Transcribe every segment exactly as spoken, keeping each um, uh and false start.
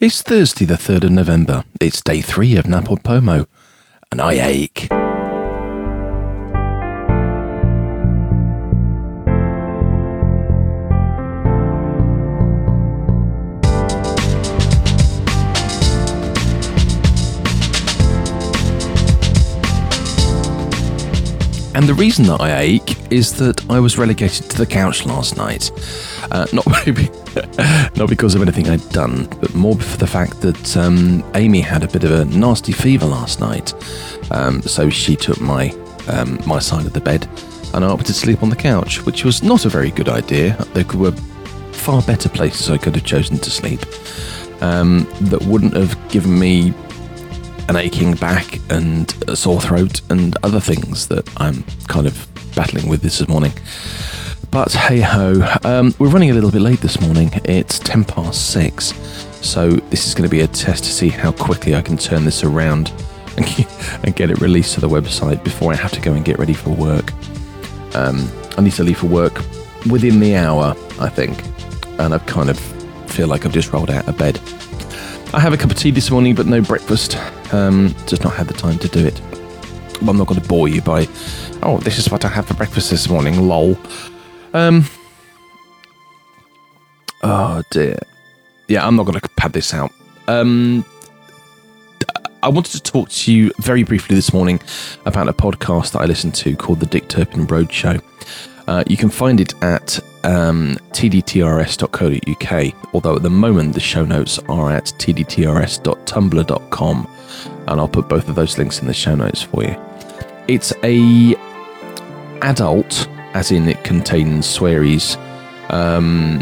It's Thursday the third of November. It's day three of NaPodPoMo, and I ache. And the reason that I ache is that I was relegated to the couch last night. Uh, not maybe, not because of anything I'd done, but more for the fact that um, Amy had a bit of a nasty fever last night. Um, so she took my um, my side of the bed, and I opted to sleep on the couch, which was not a very good idea. There were far better places I could have chosen to sleep um, that wouldn't have given me an aching back and a sore throat and other things that I'm kind of battling with this morning. But hey ho, um, we're running a little bit late this morning. It's ten past six, so this is going to be a test to see how quickly I can turn this around and, and get it released to the website before I have to go and get ready for work. Um, I need to leave for work within the hour, I think, and I kind of feel like I've just rolled out of bed. I have a cup of tea this morning, but no breakfast. Um, just not had the time to do it. But I'm not going to bore you by, oh, this is what I had for breakfast this morning, lol. Um, oh dear. Yeah, I'm not going to pad this out. Um, I wanted to talk to you very briefly this morning about a podcast that I listened to called The Dick Turpin Roadshow. Uh, you can find it at um, t d t r s dot co dot u k, although at the moment the show notes are at t d t r s dot tumblr dot com, and I'll put both of those links in the show notes for you. It's a adult, as in it contains swearies. Um,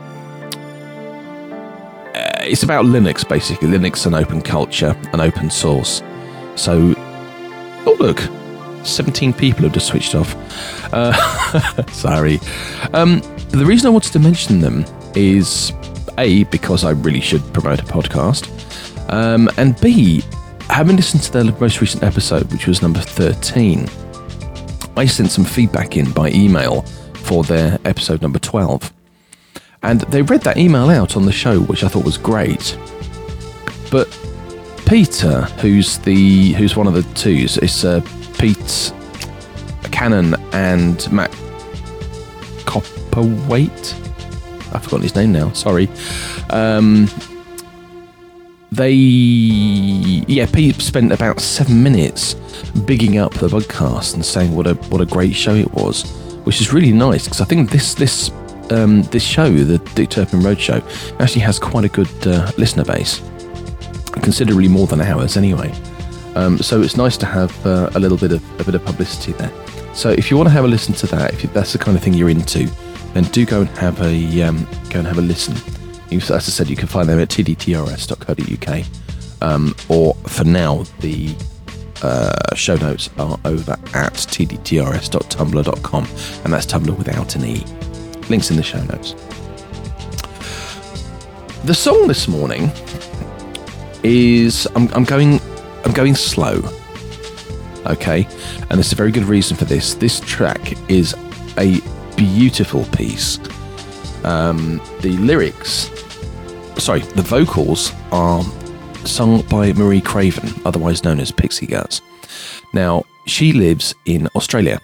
uh, it's about Linux, basically. Linux and open culture and open source. So, oh look, seventeen people have just switched off. Uh, sorry. Um, the reason I wanted to mention them is A, because I really should promote a podcast, um, and B, having listened to their most recent episode, which was number thirteen, I sent some feedback in by email for their episode number twelve, and they read that email out on the show, which I thought was great. But Peter, who's the who's one of the twos, it's uh, Pete Cannon and Matt Copperwaite. I've forgotten his name now. Sorry. Um, they, yeah, Pete spent about seven minutes bigging up the podcast and saying what a what a great show it was, which is really nice because I think this this um, this show, the Dick Turpin Roadshow, actually has quite a good uh, listener base, considerably more than ours anyway. Um, so it's nice to have uh, a little bit of a bit of publicity there. So if you want to have a listen to that, if that's the kind of thing you're into, then do go and have a um, go and have a listen. You, as I said, you can find them at t d t r s dot co dot u k, um, or for now the uh, show notes are over at t d t r s dot tumblr dot com, and that's Tumblr without an E. Links in the show notes. The song this morning is I'm, I'm going I'm going slow. Okay, and there's a very good reason for this. This track is a beautiful piece. Um, the lyrics, sorry, the vocals are sung by Marie Craven, otherwise known as Pixie Guts. Now, she lives in Australia.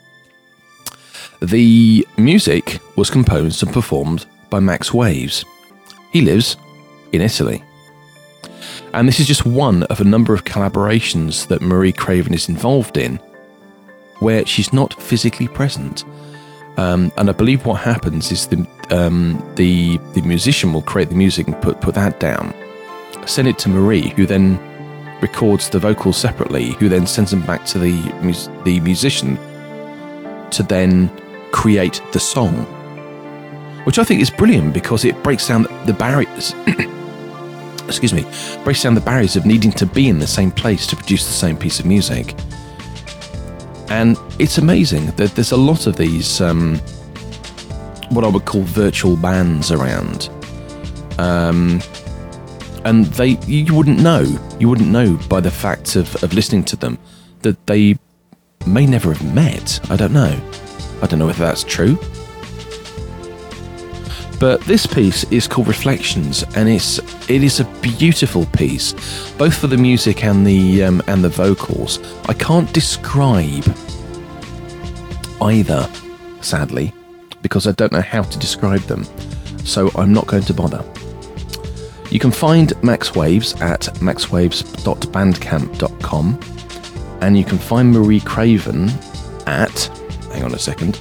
The music was composed and performed by Max Waves. He lives in Italy. And this is just one of a number of collaborations that Marie Craven is involved in where she's not physically present. Um, and I believe what happens is the, um, the the musician will create the music and put, put that down, send it to Marie, who then records the vocals separately, who then sends them back to the, mus- the musician to then create the song, which I think is brilliant because it breaks down the barriers excuse me, breaks down the barriers of needing to be in the same place to produce the same piece of music. And it's amazing that there's a lot of these, um, what I would call virtual bands around. Um, and they, you wouldn't know, you wouldn't know by the fact of, of listening to them that they may never have met. I don't know. I don't know if that's true. But this piece is called Reflections, and it's it is a beautiful piece, both for the music and the um, and the vocals. I can't describe either, sadly, because I don't know how to describe them, so I'm not going to bother. You can find Max Waves at max waves dot bandcamp dot com, and you can find Marie Craven at, hang on a second,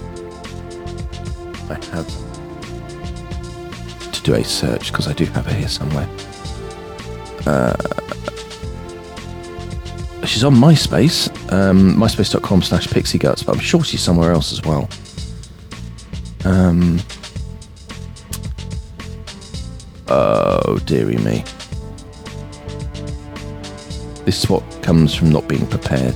I have to do a search because I do have her here somewhere. Uh, she's on MySpace, um, myspace dot com slash pixie guts, but I'm sure she's somewhere else as well. Um, oh, dearie me. This is what comes from not being prepared.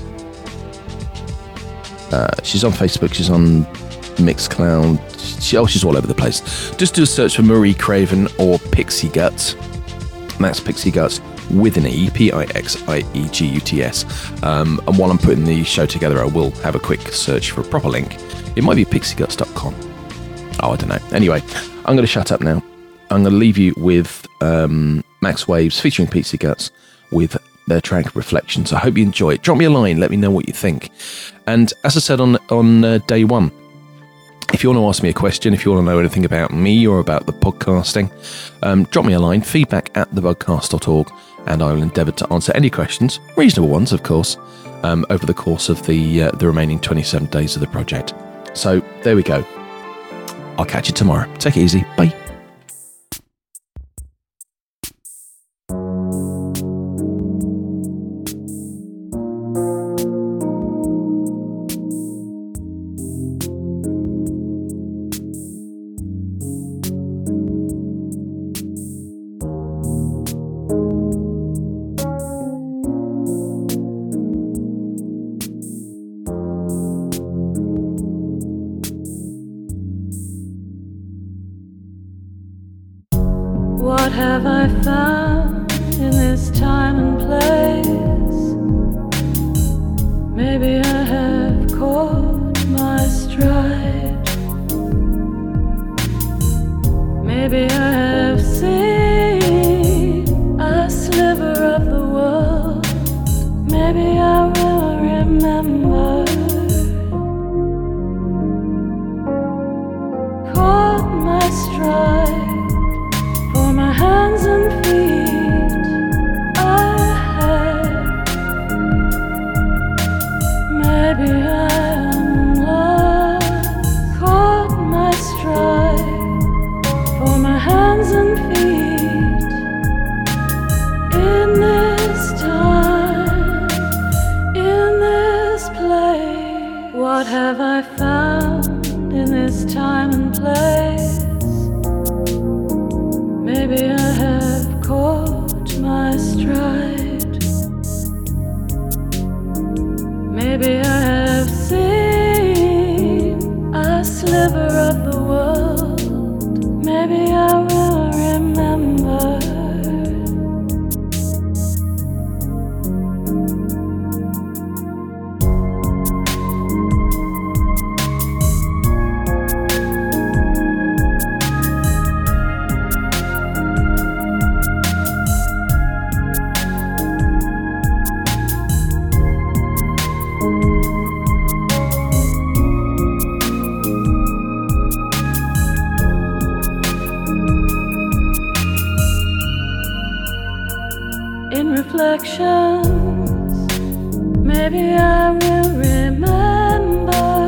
Uh, she's on Facebook, she's on Mixcloud, she, oh, she's all over the place. Just do a search for Marie Craven or Pixie Guts. That's Pixie Guts with an E, P I X I E G U T S. Um, and while I'm putting the show together, I will have a quick search for a proper link. It might be pixie guts dot com. Oh, I don't know. Anyway, I'm going to shut up now. I'm going to leave you with um, Max Waves featuring Pixie Guts with their track Reflections. I hope you enjoy it. Drop me a line, let me know what you think. And as I said on on uh, day one, if you want to ask me a question, if you want to know anything about me or about the podcasting, um, drop me a line, feedback at the bugcast dot org, and I will endeavour to answer any questions, reasonable ones, of course, um, over the course of the uh, the remaining twenty-seven days of the project. So there we go. I'll catch you tomorrow. Take it easy. Bye. What have I found in this time and place? Maybe I have caught my stride. Maybe I have seen a sliver of the world. Maybe I will remember. Caught my stride. For my hands and feet I had. Maybe I am lost. Caught my stride. For my hands and feet in this time, in this place. What have I found in this time and place? Maybe I have caught my stride. Maybe I have seen a sliver of the world. Maybe I will remember. In reflections, maybe I will remember.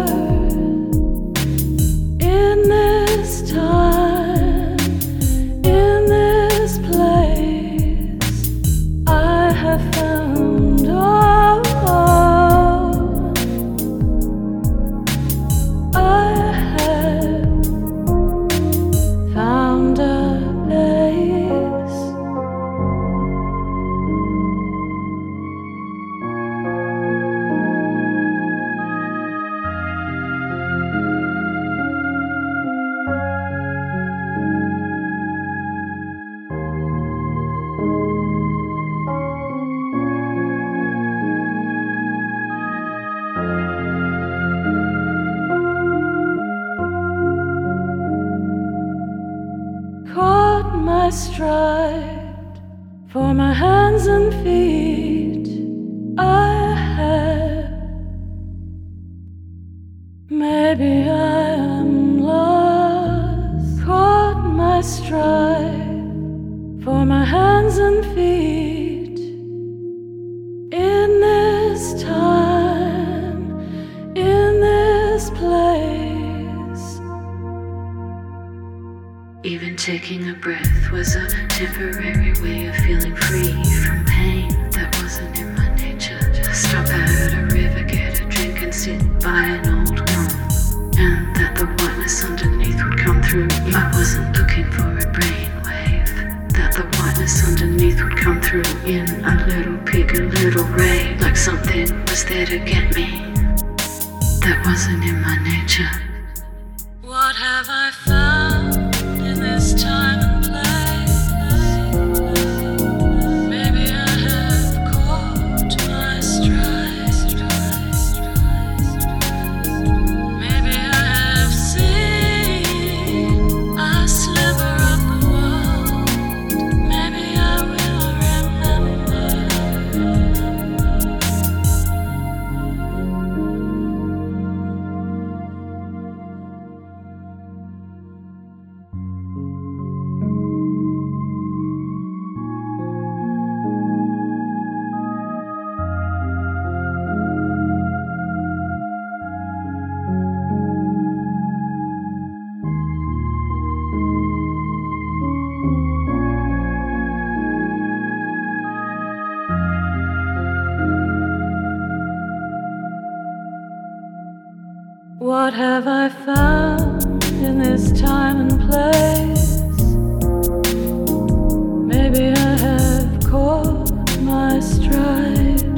In this time, in this place, I have found all. I have found a place. my stride. For my hands and feet I have. Maybe I am lost, caught my stride. For my hands and feet in this time, in this place. Even taking a breath was a temporary way of feeling free from pain that wasn't in my nature. Stop at a river, get a drink and sit by an old gnome, and that the whiteness underneath would come through. I wasn't looking for a brainwave, that the whiteness underneath would come through in a little peak, a little ray, like something was there to get me that wasn't in my nature. What have I found in this time and place? Maybe I have caught my stride. Maybe I have seen a sliver of the world. Maybe I will remember. What have I found in this time and place? Maybe I have caught my stride.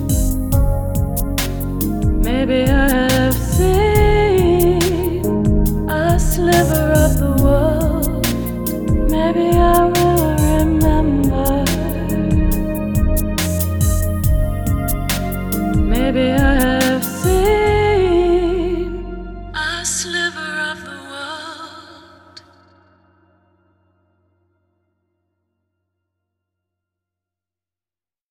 Maybe I have seen a sliver of the world. Maybe I will remember. Maybe I have seen a sliver of the